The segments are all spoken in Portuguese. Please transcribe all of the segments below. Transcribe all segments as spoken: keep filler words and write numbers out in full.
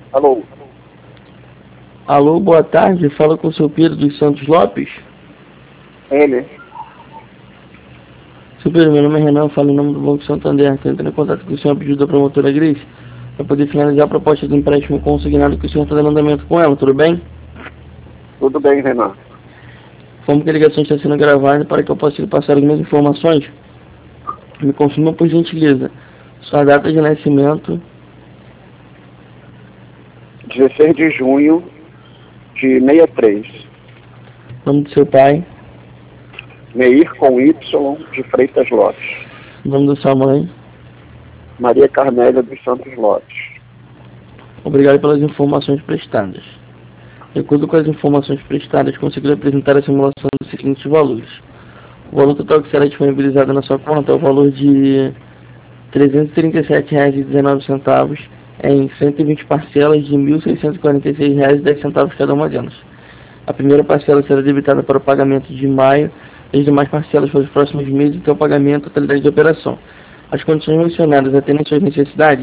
Alô? Alô, boa tarde. Fala com o seu Pedro dos Santos Lopes. Ele? Seu Pedro, meu nome é Renan, falo em nome do Banco Santander. Estou entrando em contato com o senhor a pedido da promotora Grace para poder finalizar a proposta de empréstimo consignado que o senhor está dando andamento com ela, tudo bem? Tudo bem, Renan. Como que a ligação está sendo gravada para que eu possa lhe passar algumas informações, me confirma por gentileza sua data de nascimento, dezesseis de junho de sessenta e três. nome do seu pai, Meir com Y de Freitas Lopes. nome da sua mãe. Maria Carmélia dos Santos Lopes. Obrigado pelas informações prestadas. De acordo com as informações prestadas, consegui apresentar a simulação dos seguintes valores. O valor total que será disponibilizado na sua conta é o valor de trezentos e trinta e sete reais e dezenove centavos em cento e vinte parcelas de mil seiscentos e quarenta e seis reais e dez centavos cada uma delas. A primeira parcela será debitada para o pagamento de maio, e as demais parcelas para os próximos meses até o pagamento da totalidade da operação. As condições mencionadas atendem suas necessidades?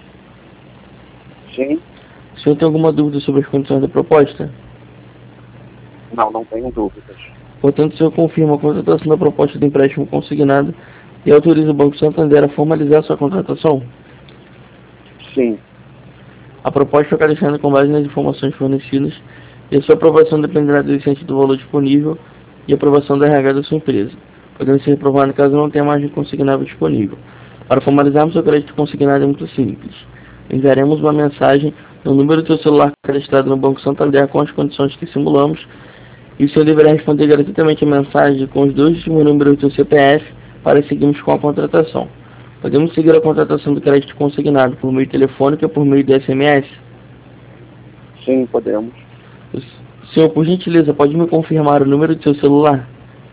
Sim? O senhor tem alguma dúvida sobre as condições da proposta? Não, não tenho dúvidas. Portanto, o senhor confirma a contratação da proposta de empréstimo consignado e autoriza o Banco Santander a formalizar sua contratação? Sim. A proposta foi cadastrar com base nas informações fornecidas e a sua aprovação dependerá do licente do valor disponível e aprovação da R H da sua empresa, podendo ser reprovado caso não tenha margem consignável disponível. Para formalizarmos seu crédito consignado é muito simples. Enviaremos uma mensagem no número do seu celular cadastrado no Banco Santander com as condições que simulamos e o senhor deverá responder gratuitamente a mensagem com os dois últimos números do seu C P F para seguirmos com a contratação. Podemos seguir a contratação do crédito consignado por meio telefônico ou por meio de S M S? Sim, podemos. Senhor, por gentileza, pode me confirmar o número do seu celular?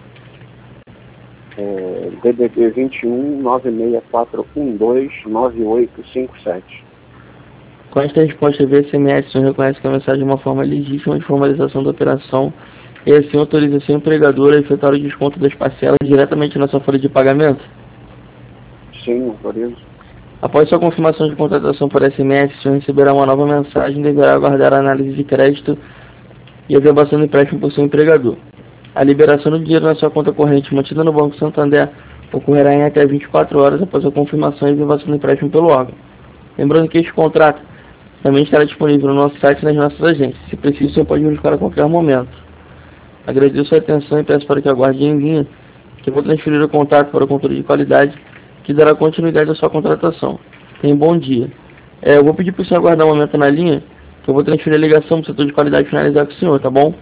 É, D D D vinte e um, nove seis quatro um dois, nove oito cinco sete. Com esta resposta via S M S, o senhor reconhece que a mensagem é uma forma legítima de formalização da operação e assim autoriza seu empregador a efetuar o desconto das parcelas diretamente na sua folha de pagamento? Sim, autorizo. Após sua confirmação de contratação por S M S, o senhor receberá uma nova mensagem e deverá aguardar a análise de crédito e a averbação do empréstimo por seu empregador. A liberação do dinheiro na sua conta corrente mantida no Banco Santander ocorrerá em até vinte e quatro horas após a confirmação e averbação do empréstimo pelo órgão. Lembrando que este contrato também estará disponível no nosso site e nas nossas agências. Se preciso, o senhor pode verificar a qualquer momento. Agradeço a atenção e peço para que aguarde em linha, que eu vou transferir o contato para o controle de qualidade, que dará continuidade à sua contratação. Tenha um bom dia. É, eu vou pedir para o senhor aguardar um momento na linha, que eu vou transferir a ligação para o setor de qualidade finalizar com o senhor, tá bom?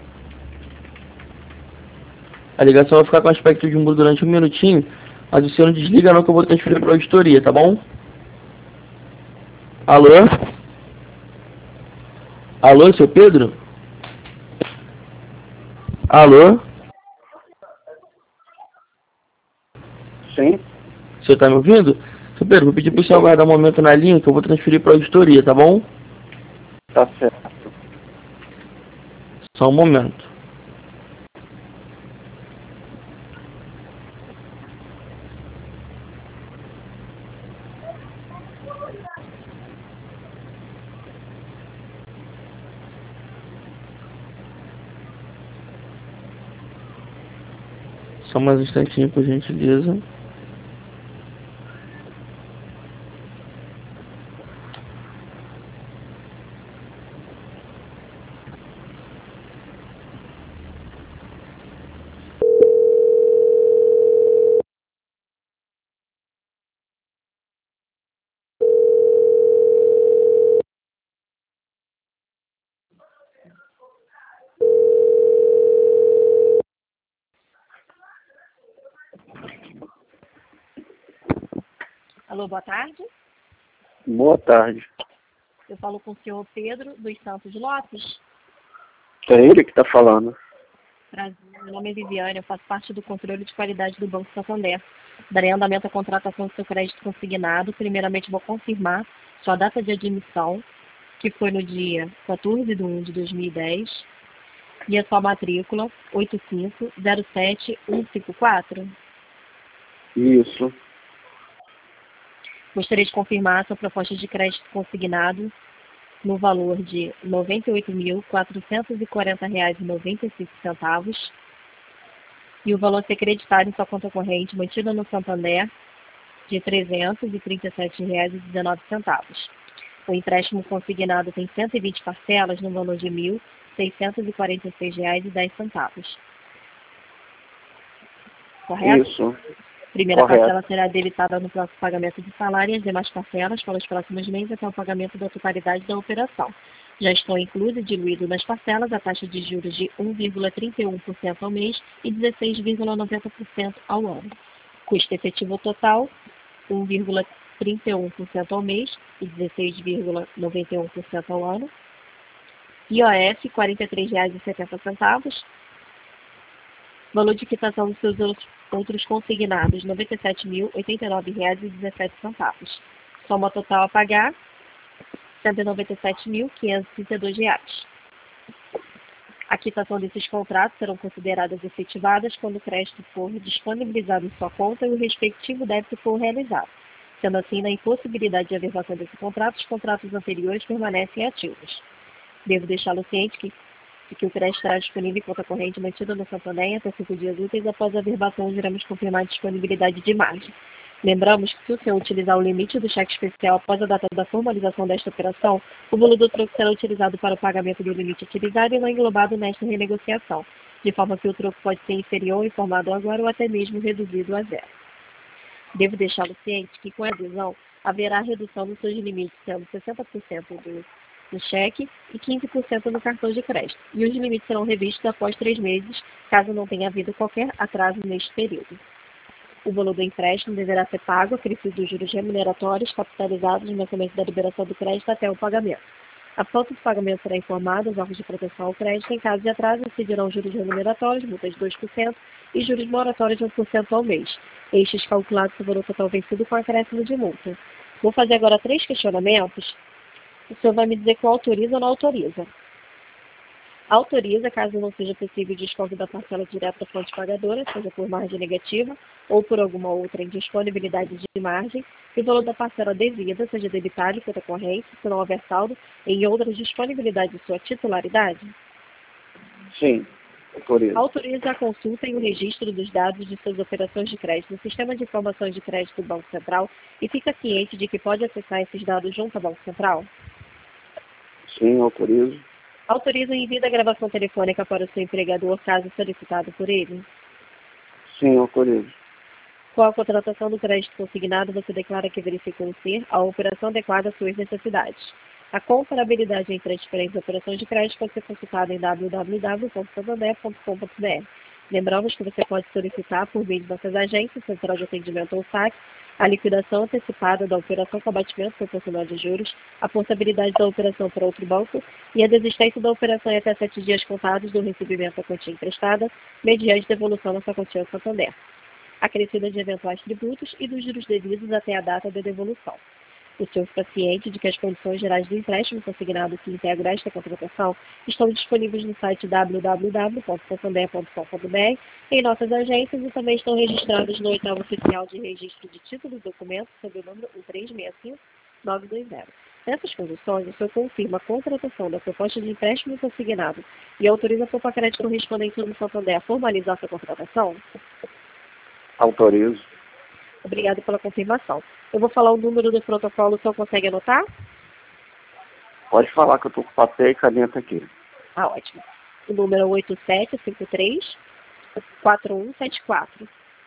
A ligação vai ficar com aspecto de mudo durante um minutinho, mas o senhor não desliga não, que eu vou transferir para a auditoria, tá bom? Alô? Alô, seu Pedro? Alô? Sim? O senhor está me ouvindo? Seu Pedro, vou pedir para o senhor aguardar um momento na linha, que eu vou transferir para a auditoria, tá bom? Tá certo. Só um momento. Só mais um instantinho, por gentileza. Alô, boa tarde. Boa tarde. Eu falo com o senhor Pedro dos Santos Lopes. É ele que está falando. Prazer, meu nome é Viviane, eu faço parte do controle de qualidade do Banco Santander. Darei andamento à contratação do seu crédito consignado. Primeiramente, vou confirmar sua data de admissão, que foi no dia quatorze de um de dois mil e dez, e a sua matrícula oito cinco zero sete um cinco quatro. Isso. Gostaria de confirmar a sua proposta de crédito consignado no valor de noventa e oito mil, quatrocentos e quarenta reais e noventa e cinco centavos, e o valor a ser creditado em sua conta corrente mantida no Santander de trezentos e trinta e sete reais e dezenove centavos. O empréstimo consignado tem cento e vinte parcelas no valor de mil, seiscentos e quarenta e seis reais e dez centavos. Correto? Isso. Primeira Correto. parcela será debitada no próximo pagamento de salário e as demais parcelas pelos próximos meses até o pagamento da totalidade da operação. Já estão inclusos e diluídos nas parcelas a taxa de juros de um vírgula trinta e um por cento ao mês e dezesseis vírgula noventa por cento ao ano. Custo efetivo total, um vírgula trinta e um por cento ao mês e dezesseis vírgula noventa e um por cento ao ano. I O F, quarenta e três reais e setenta centavos. Valor de quitação dos seus outros consignados, noventa e sete mil, oitenta e nove reais e dezessete centavos. Soma total a pagar, cento e noventa e sete mil, quinhentos e trinta e dois reais. A quitação desses contratos serão consideradas efetivadas quando o crédito for disponibilizado em sua conta e o respectivo débito for realizado. Sendo assim, na impossibilidade de averbação desse contrato, os contratos anteriores permanecem ativos. Devo deixá-lo ciente que de que o crédito estará disponível em conta corrente mantida no Santander até cinco dias úteis após a averbação, iremos confirmar a disponibilidade de margem. Lembramos que se o senhor utilizar o limite do cheque especial após a data da formalização desta operação, o valor do troco será utilizado para o pagamento do limite utilizado e não englobado nesta renegociação, de forma que o troco pode ser inferior, informado agora ou até mesmo reduzido a zero. Devo deixá-lo ciente que com a adesão haverá redução dos seus limites, sendo sessenta por cento do no cheque e quinze por cento no cartão de crédito. E os limites serão revistos após três meses, caso não tenha havido qualquer atraso neste período. O valor do empréstimo deverá ser pago, acrescido dos juros remuneratórios capitalizados no momento da liberação do crédito até o pagamento. A falta de pagamento será informada aos órgãos de proteção ao crédito. Em caso de atraso, incidirão juros remuneratórios, multas de dois por cento e juros moratórios de um por cento ao mês. Estes calculados no valor total vencido com acréscimo de multa. Vou fazer agora três questionamentos. O senhor vai me dizer que autoriza ou não autoriza. Autoriza caso não seja possível o desconto da parcela direta da fonte pagadora, seja por margem negativa ou por alguma outra indisponibilidade de margem, e o valor da parcela devida, seja debitada em conta corrente, se não houver saldo, em outras disponibilidades de sua titularidade. Sim, autoriza. Autoriza a consulta e o registro dos dados de suas operações de crédito no Sistema de Informações de Crédito do Banco Central e fica ciente de que pode acessar esses dados junto ao Banco Central? Sim, autorizo. Autoriza o envio da gravação telefônica para o seu empregador, caso solicitado por ele? Sim, autorizo. Com a contratação do crédito consignado, você declara que verificou ser a operação adequada às suas necessidades. A comparabilidade entre as diferentes operações de crédito pode ser consultada em w w w ponto santander ponto com ponto b r. Lembramos que você pode solicitar, por meio de nossas agências, Central de Atendimento ou S A C, a liquidação antecipada da operação com abatimento proporcional de juros, a portabilidade da operação para outro banco e a desistência da operação em até sete dias contados do recebimento da quantia emprestada, mediante devolução dessa quantia ao Santander, acrescida de eventuais tributos e dos juros devidos até a data da devolução. O senhor está ciente de que as condições gerais do empréstimo consignado que integra esta contratação estão disponíveis no site w w w ponto santander ponto com ponto b r, em nossas agências, e também estão registrados no oitavo oficial de registro de títulos e documentos sob o número um três seis cinco nove dois zero. Nessas condições, o senhor confirma a contratação da proposta de empréstimo consignado e autoriza a Poupa Crédito correspondente do Santander a formalizar essa contratação? Autorizo. Obrigada pela confirmação. Eu vou falar o número do protocolo, o senhor consegue anotar? Pode falar que eu estou com papel e caneta aqui. Ah, ótimo. O número é oito sete cinco três quatro um sete quatro.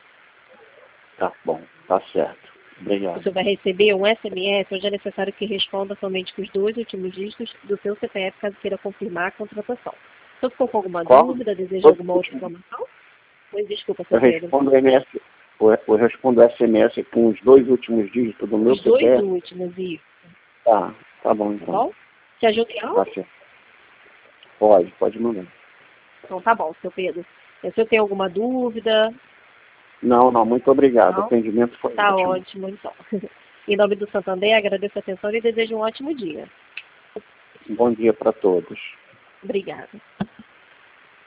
Tá bom, tá certo. Obrigado. O senhor vai receber um S M S onde é necessário que responda somente com os dois últimos dígitos do seu C P F, caso queira confirmar a contratação. Se eu ficou com alguma Qual? dúvida, deseja alguma outra informação? Pois desculpa, Eu seu Pedro. respondo o M S, eu respondo o S M S com os dois últimos dígitos do meu Os dois C P F. últimos, isso. Tá, tá bom Tá então. bom? Te ajuda em algo? Tá certo. Pode, pode mandar. Então tá bom, seu Pedro. Se o senhor tem alguma dúvida... Não, não, muito obrigado. Não? O atendimento foi Tá ótimo. ótimo, então. Em nome do Santander, agradeço a atenção e desejo um ótimo dia. Bom dia para todos. Obrigada.